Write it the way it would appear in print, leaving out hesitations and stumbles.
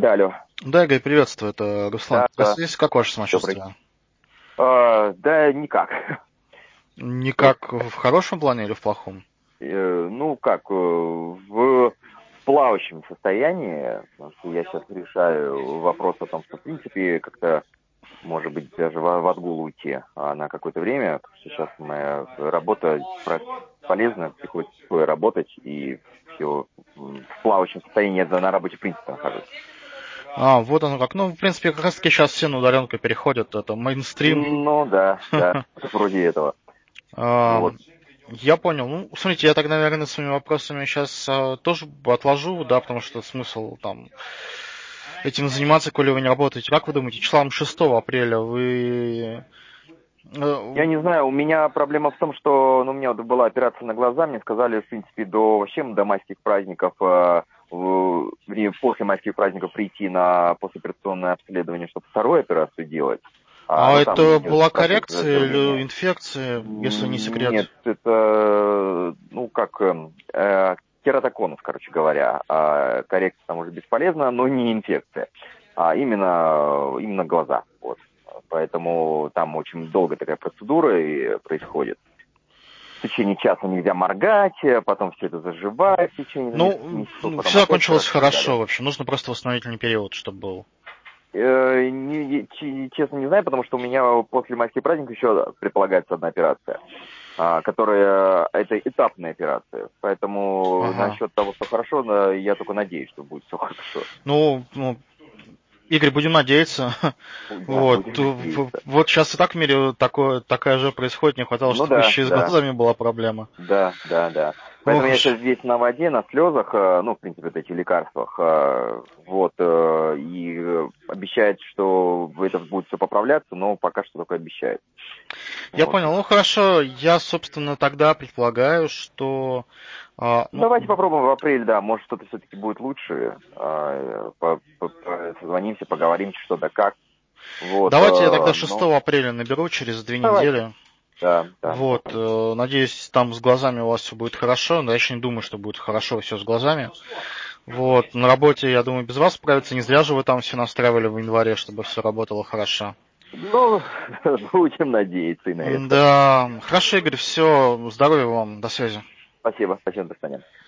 Алло. Да, Игорь, приветствую, это Руслан. Да, да. Здесь как ваше Добрый. самочувствие? Да, никак. Вот, Никак в хорошем плане или в плохом? ну, как, в плавающем состоянии, потому что я сейчас решаю вопрос о том, что, в принципе, как-то, может быть, даже в отгул уйти на какое-то время, потому что сейчас моя работа полезна, приходится работать, и все в плавающем состоянии я на работе, в принципе, нахожусь. Вот оно как. Ну, в принципе, как раз таки сейчас все на удаленку переходят, это мейнстрим. Ну, да, вроде этого. А, Вот. Я понял. Ну, смотрите, я тогда, наверное, своими вопросами сейчас тоже отложу, да, потому что смысл там этим заниматься, коли вы не работаете. Как вы думаете, числом 6 апреля вы... Я не знаю, у меня проблема в том, что у меня вот была операция на глаза, мне сказали, в принципе, до майских праздников, после майских праздников прийти на послеоперационное обследование, чтобы вторую операцию делать. А Там это идет была процесс коррекция или заживления. инфекция, если не Нет, секрет? это, кератоконус, короче говоря. Коррекция там уже бесполезна, но не инфекция, а именно глаза. Вот. Поэтому там очень долго такая процедура и происходит. В течение часа нельзя моргать, потом все это заживает в течение нескольких Ну, месяцев, потом все опять закончилось хорошо и хорошо, далее. в общем. Нужно просто восстановительный период, чтобы был. Честно не знаю, потому что у меня после майских праздников еще предполагается одна операция, которая это этапная операция. Поэтому Ага. насчет того, что хорошо, я только надеюсь, что будет все хорошо. Ну, Игорь, будем надеяться. Да, Вот. будем надеяться. Вот сейчас и так в мире такая же происходит. Не хватало, Ну чтобы да, еще и с да. глазами была проблема. Да. Поэтому Ох я уж. сейчас весь на воде, на слезах, в принципе, вот этих лекарствах, и обещает, что это будет все поправляться, но пока что только обещает. Я Вот. понял. Ну хорошо. Я, собственно, тогда предполагаю, что ну, Давайте попробуем в апреле, да, может что-то все-таки будет лучше, созвонимся, поговорим, что да как, вот, давайте я тогда 6 но апреля наберу через 2 давайте, недели. да. Вот. Надеюсь, там с глазами у вас все будет хорошо. Но я еще не думаю, что будет хорошо все с глазами. Вот. На работе, я думаю, без вас справиться. Не зря же вы там все настраивали в январе, чтобы все работало хорошо. Ну, будем надеяться и на это. Да, хорошо, Игорь, все, здоровья вам, до связи. Спасибо, до свидания.